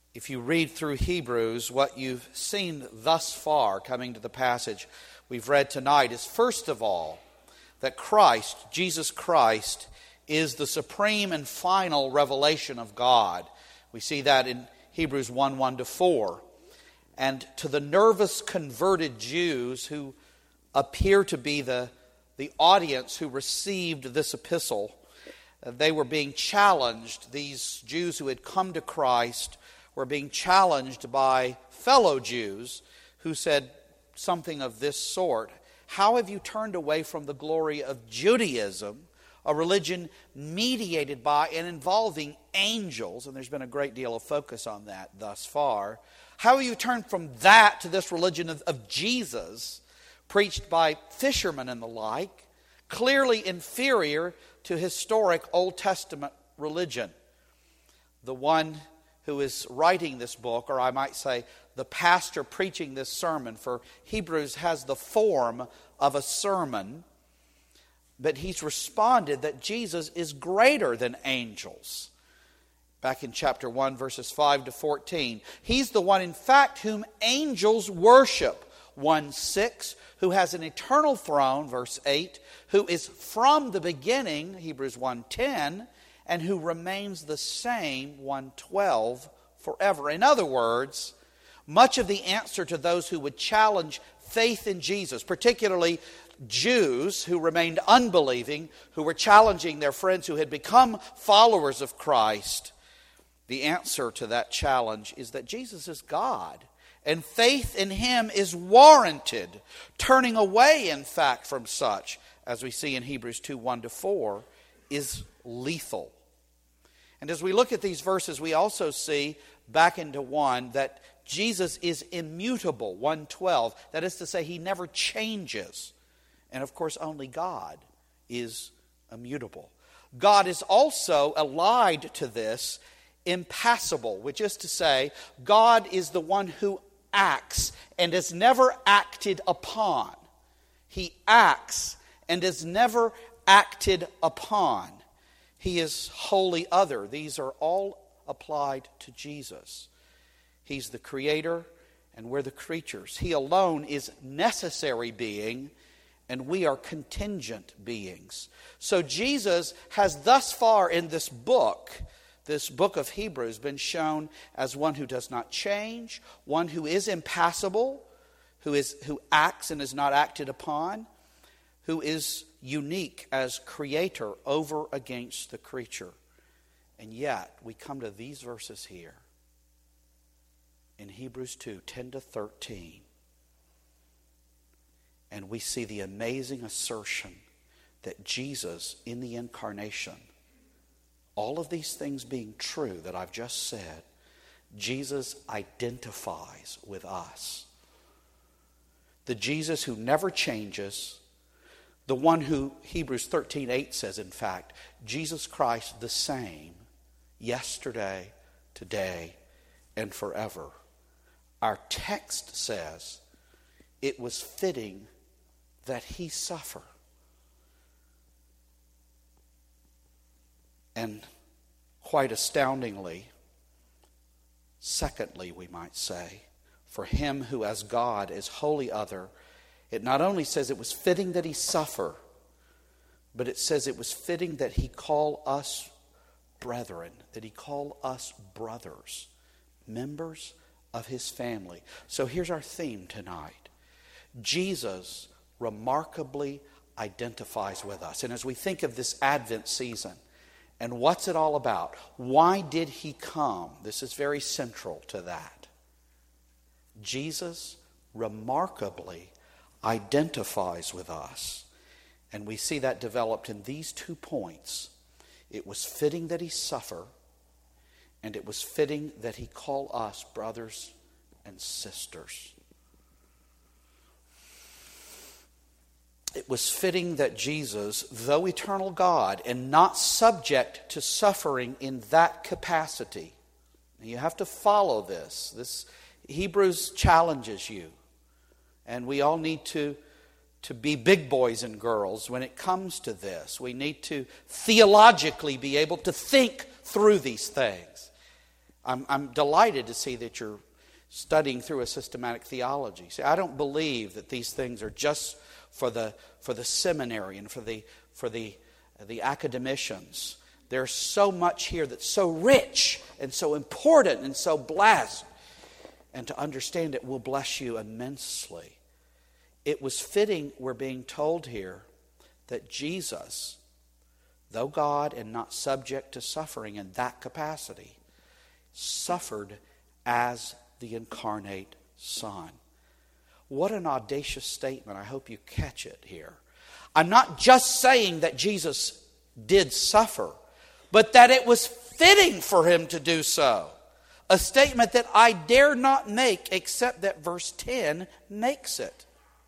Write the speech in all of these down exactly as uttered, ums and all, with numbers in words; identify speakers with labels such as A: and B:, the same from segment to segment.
A: If you read through Hebrews, what you've seen thus far coming to the passage we've read tonight is, first of all, that Christ, Jesus Christ, is the supreme and final revelation of God. We see that in Hebrews one, one to four. And to the nervous converted Jews who appear to be the, the audience who received this epistle, they were being challenged. These Jews who had come to Christ were being challenged by fellow Jews who said something of this sort: how have you turned away from the glory of Judaism, a religion mediated by and involving angels? And there's been a great deal of focus on that thus far. How have you turned from that to this religion of, of Jesus, preached by fishermen and the like, clearly inferior to historic Old Testament religion? The one who is writing this book, or I might say the pastor preaching this sermon, for Hebrews has the form of a sermon, but he's responded that Jesus is greater than angels. Back in chapter one, verses five to fourteen. He's the one, in fact, whom angels worship. one six, who has an eternal throne, verse eight, who is from the beginning, Hebrews one ten, and who remains the same, one twelve, forever. In other words, much of the answer to those who would challenge faith in Jesus, particularly Jews who remained unbelieving, who were challenging their friends who had become followers of Christ, the answer to that challenge is that Jesus is God, and faith in Him is warranted, turning away, in fact, from such, as we see in Hebrews two, one to four, is lethal. And as we look at these verses, we also see, back into one, that Jesus is immutable, one twelve. That is to say, He never changes. And of course, only God is immutable. God is also allied to this, impassible, which is to say, God is the one who acts and is never acted upon. He acts and is never acted upon. He is wholly other. These are all applied to Jesus. He's the creator and we're the creatures. He alone is necessary being and we are contingent beings. So Jesus has thus far in this book, this book of Hebrews, been shown as one who does not change, one who is impassible, who is who acts and is not acted upon, who is unique as creator over against the creature. And yet, we come to these verses here in Hebrews two, ten to thirteen, and we see the amazing assertion that Jesus, in the incarnation, all of these things being true that I've just said, Jesus identifies with us. The Jesus who never changes, the one who Hebrews thirteen eight says, in fact, Jesus Christ the same, yesterday, today, and forever. Our text says it was fitting that He suffer. And quite astoundingly, secondly, we might say, for Him who as God is wholly other, it not only says it was fitting that He suffer, but it says it was fitting that He call us brethren, that He call us brothers, members of His family. So here's our theme tonight. Jesus remarkably identifies with us. And as we think of this Advent season, and what's it all about? Why did He come? This is very central to that. Jesus remarkably identifies with us. And we see that developed in these two points. It was fitting that He suffer, and it was fitting that He call us brothers and sisters. It was fitting that Jesus, though eternal God and not subject to suffering in that capacity, you have to follow this. This Hebrews challenges you. And we all need to, to be big boys and girls when it comes to this. We need to theologically be able to think through these things. I'm, I'm delighted to see that you're studying through a systematic theology. See, I don't believe that these things are just for the for the seminary and for the for the the academicians. There's so much here that's so rich and so important and so blessed. And to understand it will bless you immensely. It was fitting, we're being told here, that Jesus, though God and not subject to suffering in that capacity, suffered as the incarnate Son. What an audacious statement. I hope you catch it here. I'm not just saying that Jesus did suffer, but that it was fitting for him to do so. A statement that I dare not make except that verse ten makes it.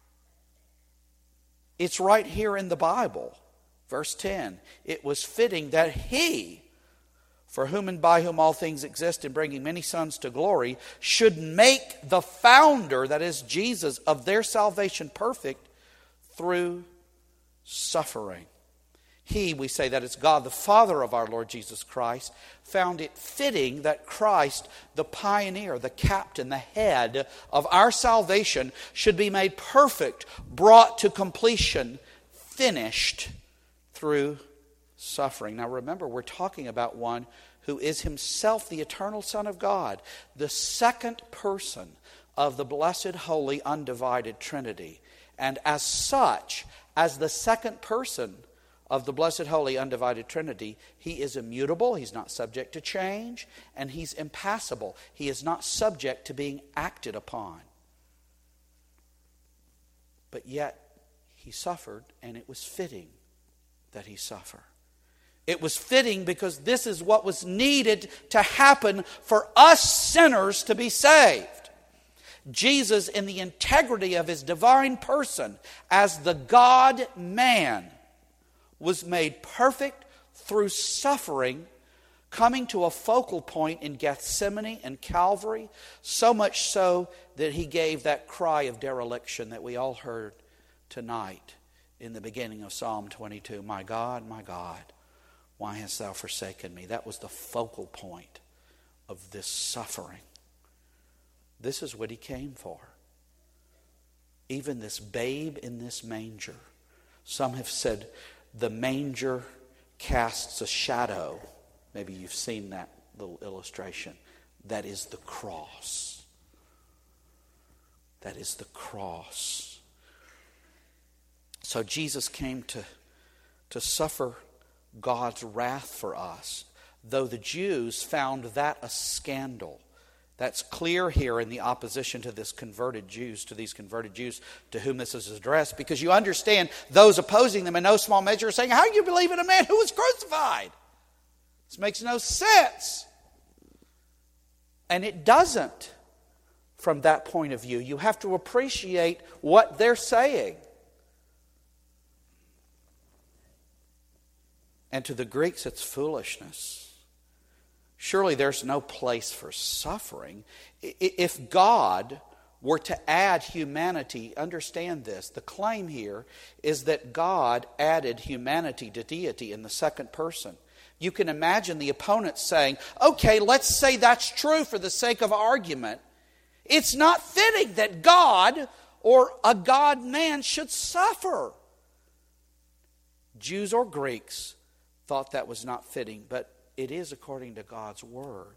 A: It's right here in the Bible. Verse ten. It was fitting that he, for whom and by whom all things exist, in bringing many sons to glory, should make the founder, that is Jesus, of their salvation perfect through suffering. He, we say that it's God, the Father of our Lord Jesus Christ, found it fitting that Christ, the pioneer, the captain, the head of our salvation, should be made perfect, brought to completion, finished through suffering. Now remember, we're talking about one who is himself the eternal Son of God, the second person of the blessed, holy, undivided Trinity. And as such, as the second person of the blessed, holy, undivided Trinity, he is immutable, he's not subject to change, and he's impassible. He is not subject to being acted upon. But yet, he suffered, and it was fitting that he suffer. It was fitting because this is what was needed to happen for us sinners to be saved. Jesus, in the integrity of his divine person, as the God-man, was made perfect through suffering, coming to a focal point in Gethsemane and Calvary, so much so that he gave that cry of dereliction that we all heard tonight in the beginning of Psalm twenty-two. My God, my God, why hast thou forsaken me? That was the focal point of this suffering. This is what he came for. Even this babe in this manger. Some have said the manger casts a shadow. Maybe you've seen that little illustration. That is the cross. That is the cross. So Jesus came to, to suffer God's wrath for us, though the Jews found that a scandal. That's clear here in the opposition to this converted Jews, to these converted Jews to whom this is addressed, because you understand those opposing them in no small measure are saying, how do you believe in a man who was crucified? This makes no sense. And it doesn't from that point of view. You have to appreciate what they're saying. And to the Greeks, it's foolishness. Surely there's no place for suffering. If God were to add humanity, understand this, the claim here is that God added humanity to deity in the second person. You can imagine the opponents saying, okay, let's say that's true for the sake of argument. It's not fitting that God or a God-man should suffer. Jews or Greeks thought that was not fitting, but it is according to God's Word.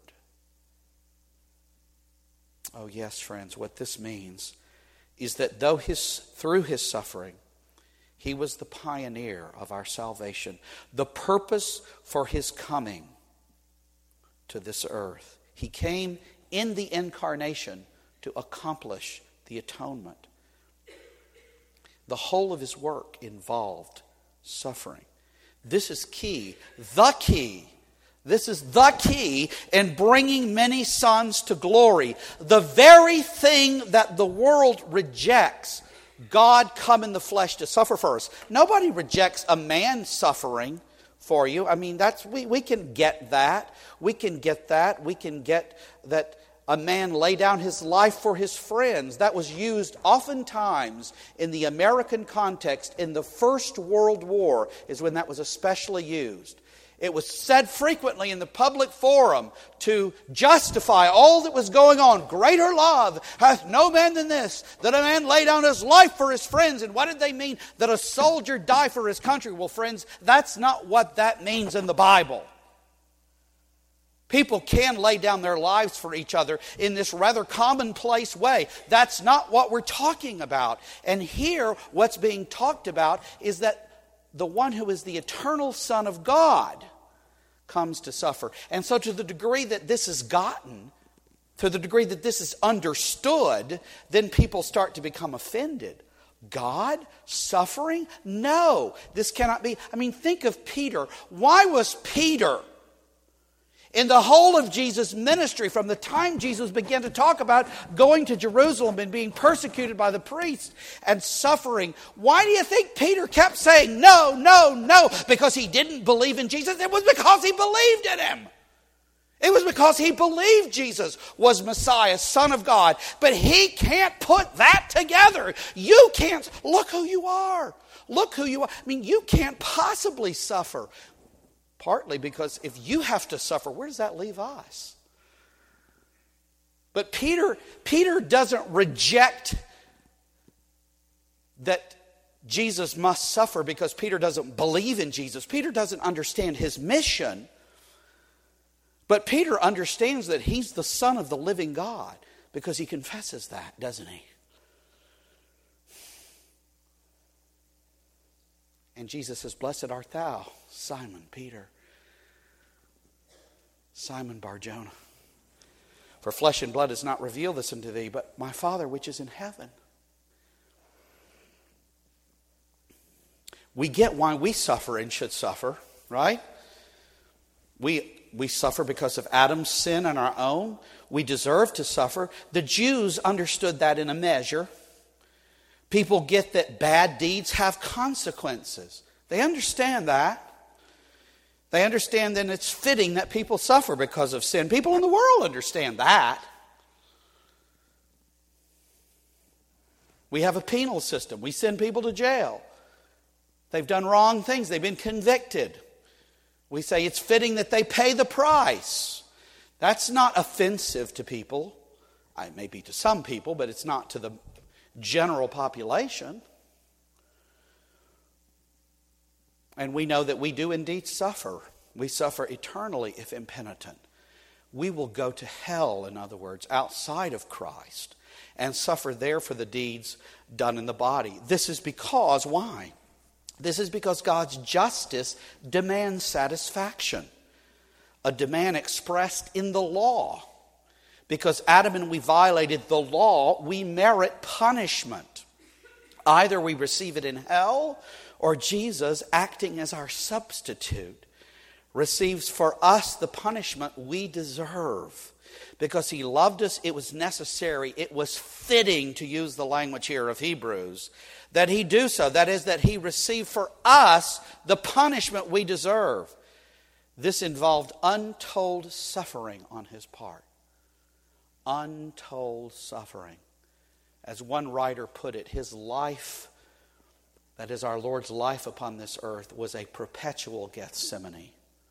A: Oh yes, friends, what this means is that though his, through his suffering, he was the pioneer of our salvation, the purpose for his coming to this earth. He came in the incarnation to accomplish the atonement. The whole of his work involved suffering. This is key, the key. This is the key in bringing many sons to glory. The very thing that the world rejects, God come in the flesh to suffer for us. Nobody rejects a man suffering for you. I mean, that's we, we can get that. We can get that. We can get that a man lay down his life for his friends. That was used oftentimes in the American context in the First World War is when that was especially used. It was said frequently in the public forum to justify all that was going on. Greater love hath no man than this, that a man lay down his life for his friends. And what did they mean? That a soldier die for his country. Well, friends, that's not what that means in the Bible. People can lay down their lives for each other in this rather commonplace way. That's not what we're talking about. And here, what's being talked about is that the one who is the eternal Son of God comes to suffer. And so to the degree that this is gotten, to the degree that this is understood, then people start to become offended. God suffering? No, this cannot be. I mean, think of Peter. Why was Peter, in the whole of Jesus' ministry, from the time Jesus began to talk about going to Jerusalem and being persecuted by the priests and suffering, why do you think Peter kept saying no, no, no? Because he didn't believe in Jesus? It was because he believed in him. It was because he believed Jesus was Messiah, Son of God. But he can't put that together. You can't. Look who you are. Look who you are. I mean, you can't possibly suffer. Partly because if you have to suffer, where does that leave us? But Peter, Peter doesn't reject that Jesus must suffer because Peter doesn't believe in Jesus. Peter doesn't understand his mission. But Peter understands that he's the Son of the living God because he confesses that, doesn't he? And Jesus says, "Blessed art thou, Simon Peter, Simon Bar-Jonah. For flesh and blood has not revealed this unto thee, but my Father which is in heaven." We get why we suffer and should suffer, right? We we suffer because of Adam's sin on our own. We deserve to suffer. The Jews understood that in a measure. People get that bad deeds have consequences. They understand that. They understand that it's fitting that people suffer because of sin. People in the world understand that. We have a penal system. We send people to jail. They've done wrong things. They've been convicted. We say it's fitting that they pay the price. That's not offensive to people. It may be to some people, but it's not to the general population. And we know that we do indeed suffer. We suffer eternally if impenitent. We will go to hell, in other words, outside of Christ and suffer there for the deeds done in the body. This is because, why? This is because God's justice demands satisfaction. A demand expressed in the law. Because Adam and we violated the law, we merit punishment. Either we receive it in hell, or Jesus, acting as our substitute, receives for us the punishment we deserve. Because he loved us, it was necessary, it was fitting, to use the language here of Hebrews, that he do so. That is, that he receive for us the punishment we deserve. This involved untold suffering on his part. Untold suffering. As one writer put it, his life, that is our Lord's life upon this earth, was a perpetual Gethsemane.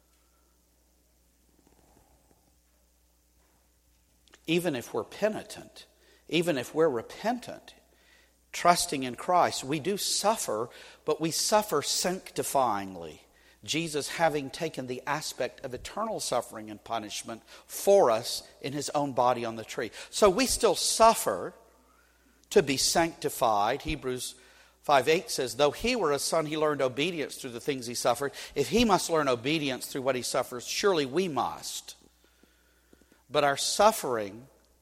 A: Even if we're penitent, even if we're repentant, trusting in Christ, we do suffer, but we suffer sanctifyingly. Jesus having taken the aspect of eternal suffering and punishment for us in his own body on the tree. So we still suffer to be sanctified. Hebrews five eight says, though he were a son, he learned obedience through the things he suffered. If he must learn obedience through what he suffers, surely we must. But our suffering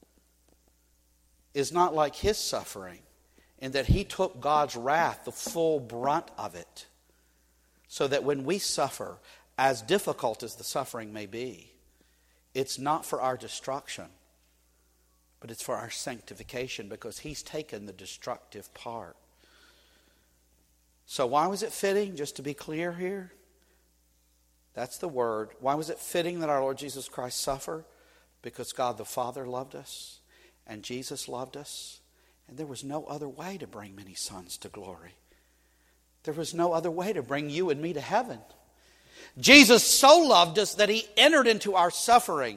A: is not like his suffering, in that he took God's wrath, the full brunt of it. So that when we suffer, as difficult as the suffering may be, it's not for our destruction, but it's for our sanctification, because he's taken the destructive part. So why was it fitting, just to be clear here? That's the word. Why was it fitting that our Lord Jesus Christ suffer? Because God the Father loved us, and Jesus loved us, and there was no other way to bring many sons to glory. There was no other way to bring you and me to heaven. Jesus so loved us that he entered into our suffering.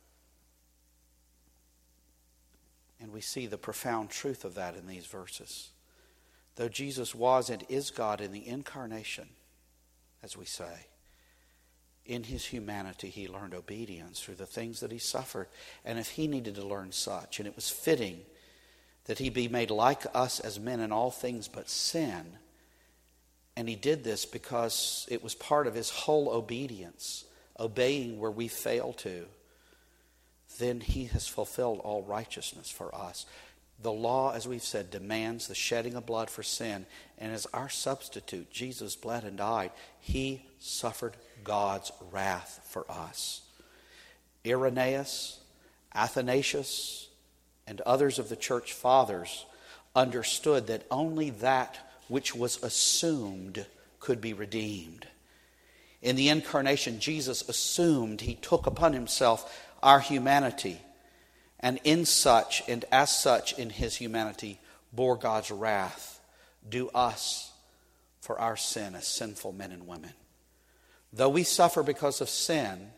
A: And we see the profound truth of that in these verses. Though Jesus was and is God in the incarnation, as we say, in his humanity he learned obedience through the things that he suffered. And if he needed to learn such, and it was fitting that he be made like us as men in all things but sin, and he did this because it was part of his whole obedience, obeying where we fail to, then he has fulfilled all righteousness for us. The law, as we've said, demands the shedding of blood for sin. And as our substitute, Jesus bled and died. He suffered God's wrath for us. Irenaeus, Athanasius, and others of the church fathers understood that only that which was assumed could be redeemed. In the incarnation, Jesus assumed, he took upon himself our humanity, and in such and as such in his humanity bore God's wrath due us for our sin as sinful men and women. Though we suffer because of sin,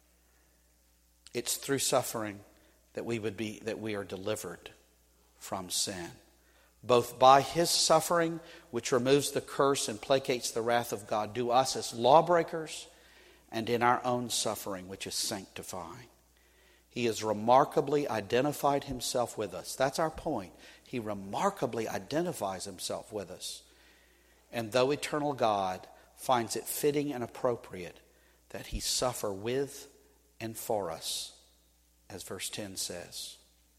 A: it's through suffering that we would be that we are delivered from sin. Both by his suffering, which removes the curse and placates the wrath of God, due us as lawbreakers, and in our own suffering, which is sanctifying. He has remarkably identified himself with us. That's our point. He remarkably identifies himself with us. And though eternal God finds it fitting and appropriate that he suffer with and for us, as verse ten says.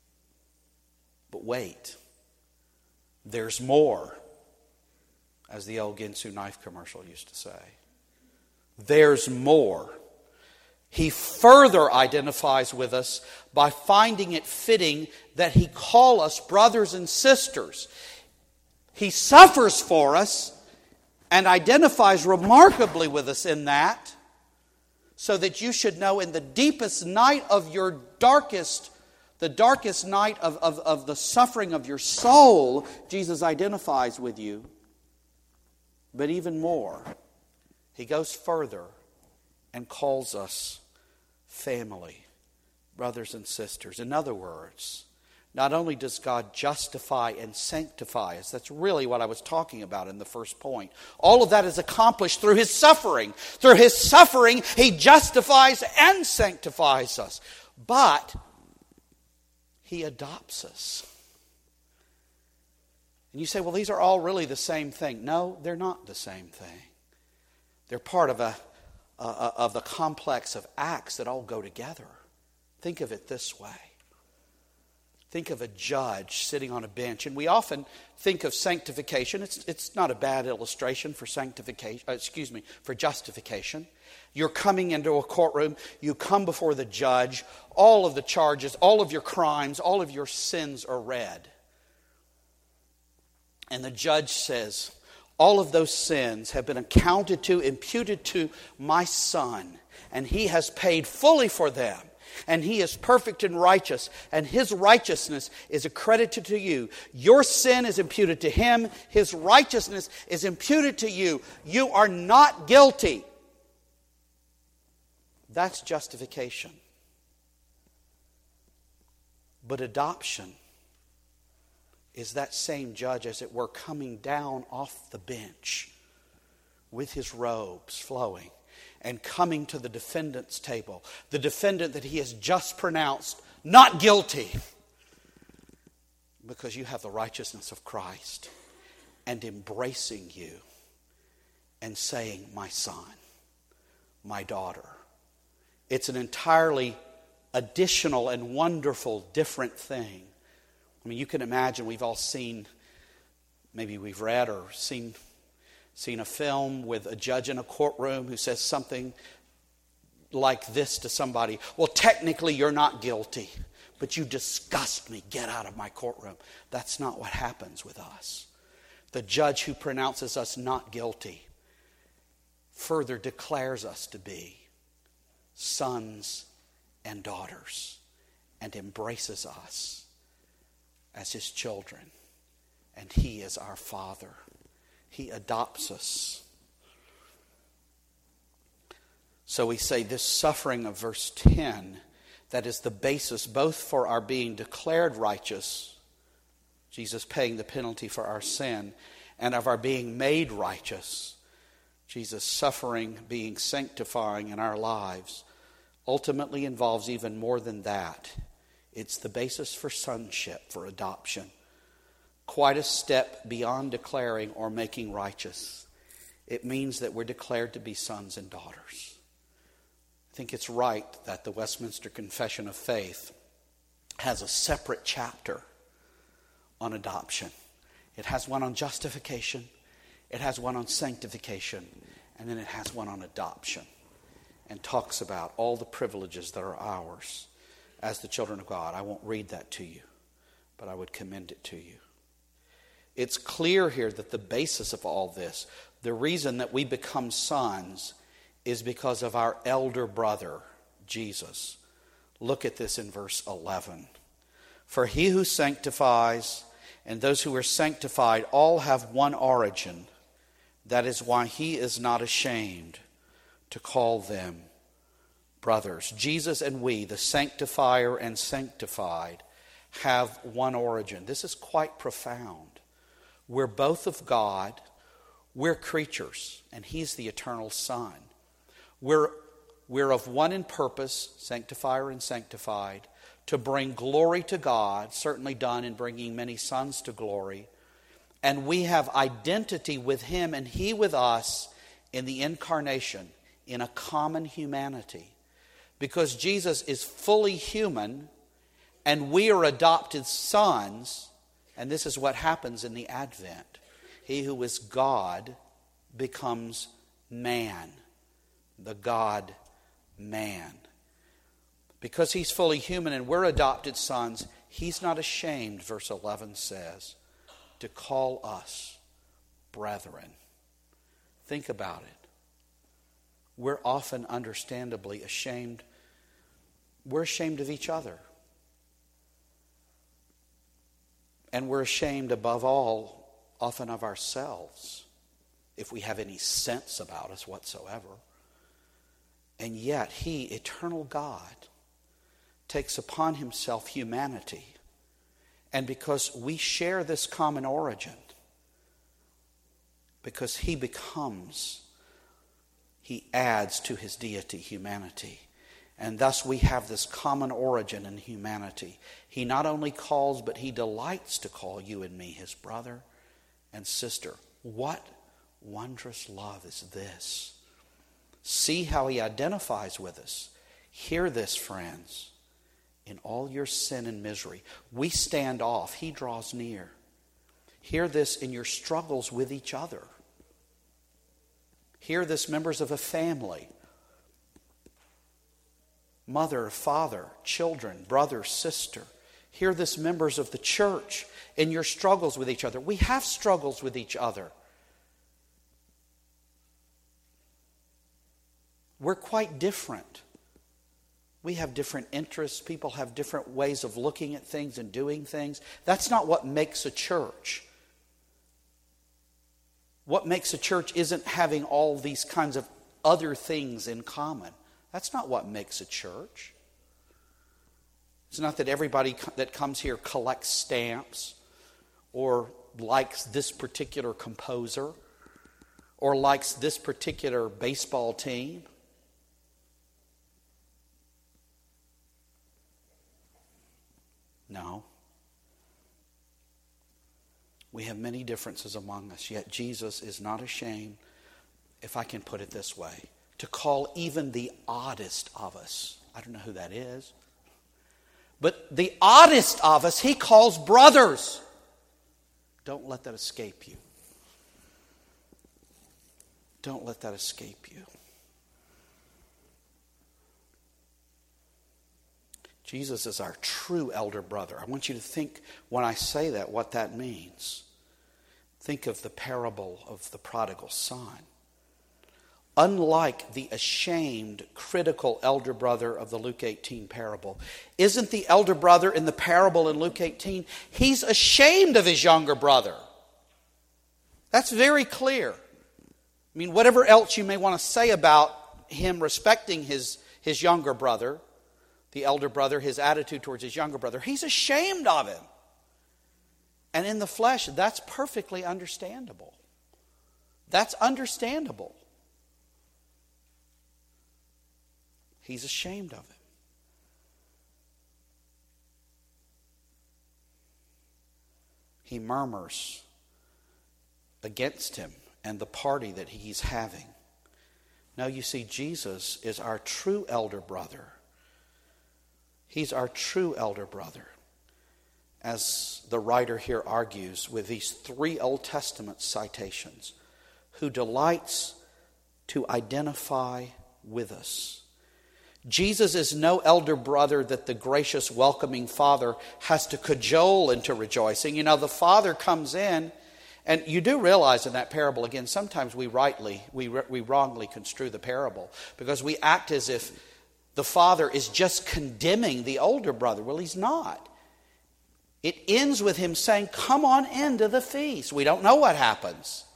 A: But wait, there's more, as the old Ginsu knife commercial used to say. There's more. He further identifies with us by finding it fitting that he call us brothers and sisters. He suffers for us and identifies remarkably with us in that, so that you should know in the deepest night of your darkest, the darkest night of, of, of the suffering of your soul, Jesus identifies with you. But even more, he goes further and calls us family, brothers and sisters. In other words, not only does God justify and sanctify us, that's really what I was talking about in the first point. All of that is accomplished through his suffering. Through his suffering, he justifies and sanctifies us. But he adopts us. And you say, well, these are all really the same thing. No, they're not the same thing. They're part of a Uh, of the complex of acts that all go together. Think of it this way. Think of a judge sitting on a bench, and we often think of sanctification. It's it's not a bad illustration for sanctification. Uh, excuse me, for justification. You're coming into a courtroom. You come before the judge. All of the charges, all of your crimes, all of your sins are read, and the judge says, all of those sins have been accounted to, imputed to my son, and he has paid fully for them, and he is perfect and righteous, and his righteousness is accredited to you. Your sin is imputed to him, his righteousness is imputed to you. You are not guilty. That's justification. But adoption is that same judge, as it were, coming down off the bench with his robes flowing and coming to the defendant's table. The defendant that he has just pronounced not guilty, because you have the righteousness of Christ, and embracing you and saying, my son, my daughter. It's an entirely additional and wonderful, different thing. I mean, you can imagine, we've all seen, maybe we've read or seen, seen a film with a judge in a courtroom who says something like this to somebody. Well, technically you're not guilty, but you disgust me. Get out of my courtroom. That's not what happens with us. The judge who pronounces us not guilty further declares us to be sons and daughters and embraces us as his children, and he is our Father. He adopts us. So we say this suffering of verse ten, that is the basis both for our being declared righteous, Jesus paying the penalty for our sin, and of our being made righteous, Jesus suffering, being sanctifying in our lives, ultimately involves even more than that. It's the basis for sonship, for adoption. Quite a step beyond declaring or making righteous. It means that we're declared to be sons and daughters. I think it's right that the Westminster Confession of Faith has a separate chapter on adoption. It has one on justification, it has one on sanctification, and then it has one on adoption, and talks about all the privileges that are ours as the children of God. I won't read that to you, but I would commend it to you. It's clear here that the basis of all this, the reason that we become sons, is because of our elder brother, Jesus. Look at this in verse eleven. For he who sanctifies and those who are sanctified all have one origin. That is why he is not ashamed to call them brothers. Jesus and we, the sanctifier and sanctified, have one origin. This is quite profound. We're both of God. We're creatures, and he's the eternal Son. We're, we're of one in purpose, sanctifier and sanctified, to bring glory to God, certainly done in bringing many sons to glory. And we have identity with him and he with us in the incarnation, in a common humanity. Because Jesus is fully human and we are adopted sons, and this is what happens in the Advent. He who is God becomes man, the God-man. Because he's fully human and we're adopted sons, he's not ashamed, verse eleven says, to call us brethren. Think about it. We're often understandably ashamed. We're ashamed of each other. And we're ashamed above all, often of ourselves, if we have any sense about us whatsoever. And yet he, eternal God, takes upon himself humanity. And because we share this common origin, because he becomes, he adds to his deity humanity. And thus we have this common origin in humanity. He not only calls, but he delights to call you and me his brother and sister. What wondrous love is this? See how he identifies with us. Hear this, friends. In all your sin and misery, we stand off. He draws near. Hear this in your struggles with each other. Hear this, members of a family. Mother, father, children, brother, sister. Hear this, members of the church, in your struggles with each other. We have struggles with each other. We're quite different. We have different interests. People have different ways of looking at things and doing things. That's not what makes a church. What makes a church isn't having all these kinds of other things in common. That's not what makes a church. It's not that everybody that comes here collects stamps or likes this particular composer or likes this particular baseball team. No. We have many differences among us, yet Jesus is not ashamed, if I can put it this way, to call even the oddest of us. I don't know who that is. But the oddest of us, he calls brothers. Don't let that escape you. Don't let that escape you. Jesus is our true elder brother. I want you to think, when I say that, what that means. Think of the parable of the prodigal son. Unlike the ashamed, critical elder brother of the Luke eighteen parable, isn't the elder brother in the parable in Luke eighteen, he's ashamed of his younger brother. That's very clear. I mean, whatever else you may want to say about him respecting his, his younger brother, the elder brother, his attitude towards his younger brother. He's ashamed of him. And in the flesh, that's perfectly understandable. That's understandable. He's ashamed of him. He murmurs against him and the party that he's having. Now you see, Jesus is our true elder brother. He's our true elder brother. As the writer here argues with these three Old Testament citations, who delights to identify with us. Jesus is no elder brother that the gracious, welcoming Father has to cajole into rejoicing. You know, the Father comes in, and you do realize in that parable, again, sometimes we rightly, we, we wrongly construe the parable because we act as if the Father is just condemning the older brother. Well, he's not. It ends with him saying, come on into the feast. We don't know what happens.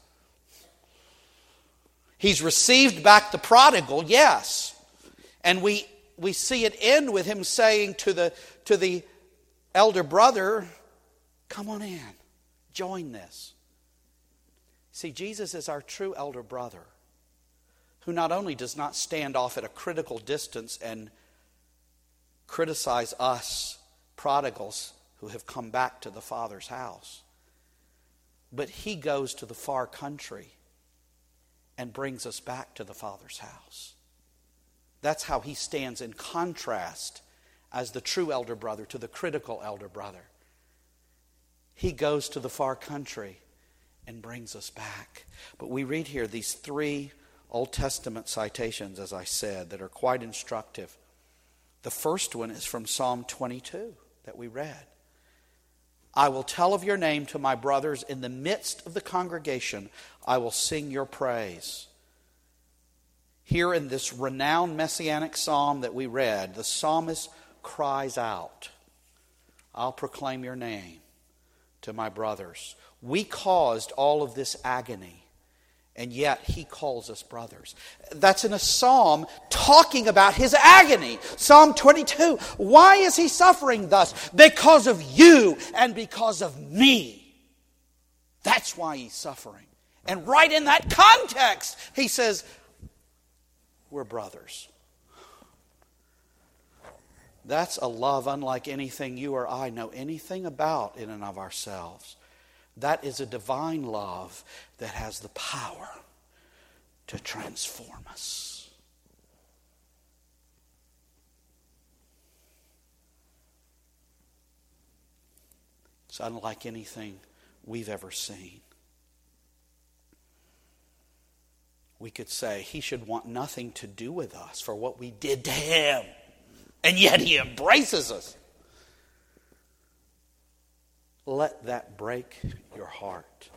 A: He's received back the prodigal, yes. And we we see it end with him saying to the to the elder brother, come on in, join this. See, Jesus is our true elder brother, who not only does not stand off at a critical distance and criticize us prodigals who have come back to the Father's house, but he goes to the far country and brings us back to the Father's house. That's how he stands in contrast as the true elder brother to the critical elder brother. He goes to the far country and brings us back. But we read here these three Old Testament citations, as I said, that are quite instructive. The first one is from Psalm twenty-two that we read. I will tell of your name to my brothers. In the midst of the congregation, I will sing your praise. Here in this renowned messianic psalm that we read, the psalmist cries out, I'll proclaim your name to my brothers. We caused all of this agony, and yet he calls us brothers. That's in a psalm talking about his agony. Psalm twenty-two. Why is he suffering thus? Because of you and because of me. That's why he's suffering. And right in that context, he says, we're brothers. That's a love unlike anything you or I know anything about in and of ourselves. That is a divine love that has the power to transform us. It's unlike anything we've ever seen. We could say he should want nothing to do with us for what we did to him. And yet he embraces us. Let that break your heart.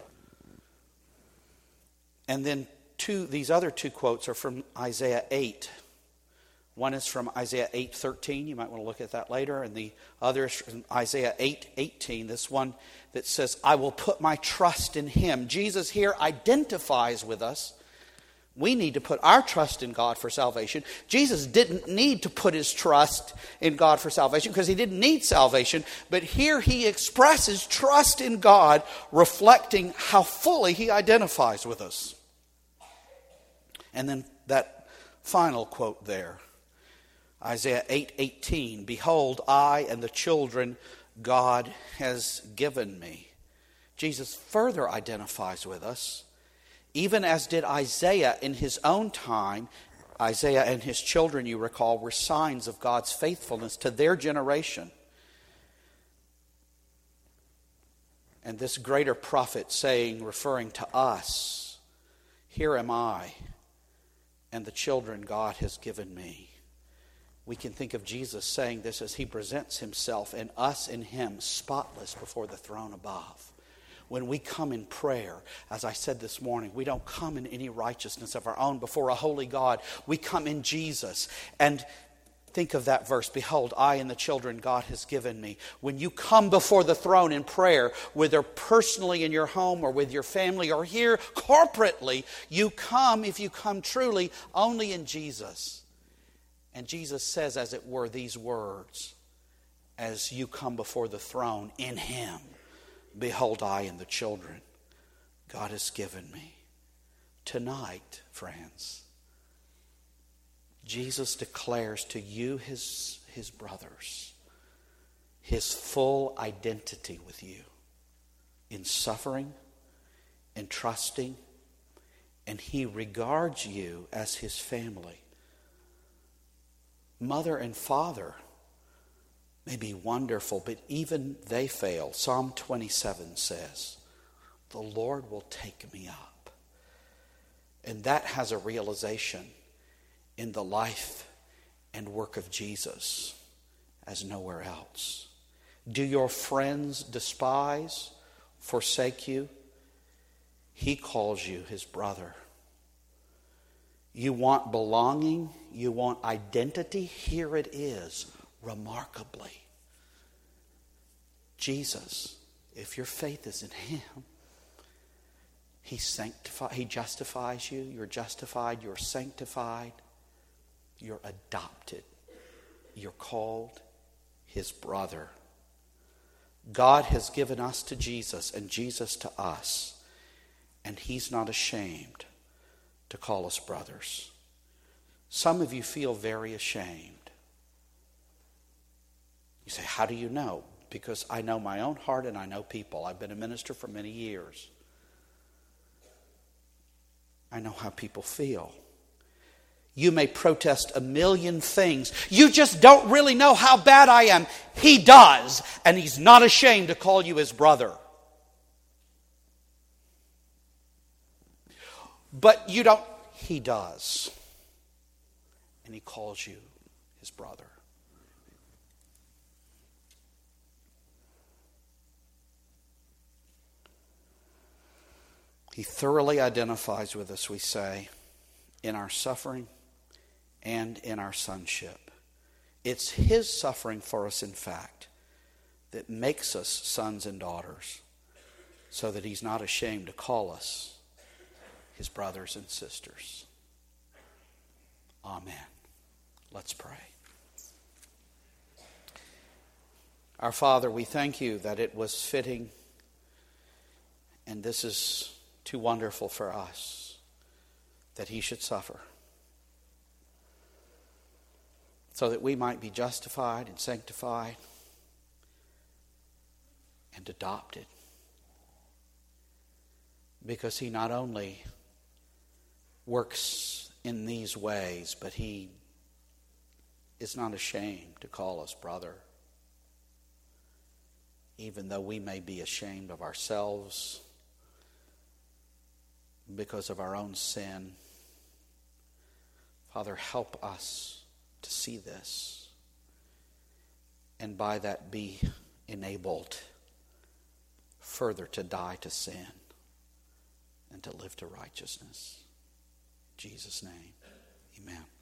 A: And then two, these other two quotes are from Isaiah eight. One is from Isaiah eight thirteen. You might want to look at that later. And the other is from Isaiah eight eighteen. This one that says, I will put my trust in him. Jesus here identifies with us. We need to put our trust in God for salvation. Jesus didn't need to put his trust in God for salvation because he didn't need salvation. But here he expresses trust in God, reflecting how fully he identifies with us. And then that final quote there, Isaiah eight eighteen, behold, I and the children God has given me. Jesus further identifies with us. Even as did Isaiah in his own time. Isaiah and his children, you recall, were signs of God's faithfulness to their generation. And this greater prophet saying, referring to us, here am I and the children God has given me. We can think of Jesus saying this as he presents himself and us in him spotless before the throne above. When we come in prayer, as I said this morning, we don't come in any righteousness of our own before a holy God. We come in Jesus. And Think of that verse. Behold, I and the children God has given me. When you come before the throne in prayer, whether personally in your home or with your family or here corporately, you come, if you come truly, only in Jesus. And Jesus says, as it were, these words as you come before the throne in Him. Behold, I and the children God has given me. Tonight, friends, Jesus declares to you, his, his brothers, His full identity with you in suffering and trusting, and He regards you as His family. Mother and father may be wonderful, but even they fail. Psalm twenty-seven says, the Lord will take me up. And that has a realization in the life and work of Jesus as nowhere else. Do your friends despise, forsake you? He calls you His brother. You want belonging? You want identity? Here it is, remarkably. Jesus, if your faith is in Him, He sanctifies, He justifies you. You're justified. You're sanctified. You're adopted. You're called His brother. God has given us to Jesus and Jesus to us. And He's not ashamed to call us brothers. Some of you feel very ashamed. You say, how do you know? Because I know my own heart and I know people. I've been a minister for many years. I know how people feel. You may protest a million things. You just don't really know how bad I am. He does, and He's not ashamed to call you His brother. But you don't. He does. And He calls you His brother. He thoroughly identifies with us, we say, in our suffering and in our sonship. It's His suffering for us, in fact, that makes us sons and daughters, so that He's not ashamed to call us His brothers and sisters. Amen. Let's pray. Our Father, we thank You that it was fitting, and this is too wonderful for us, that He should suffer, so that we might be justified and sanctified and adopted. Because He not only works in these ways, but He is not ashamed to call us brother, even though we may be ashamed of ourselves because of our own sin. Father, help us to see this, and by that be enabled further to die to sin and to live to righteousness. In Jesus' name, amen.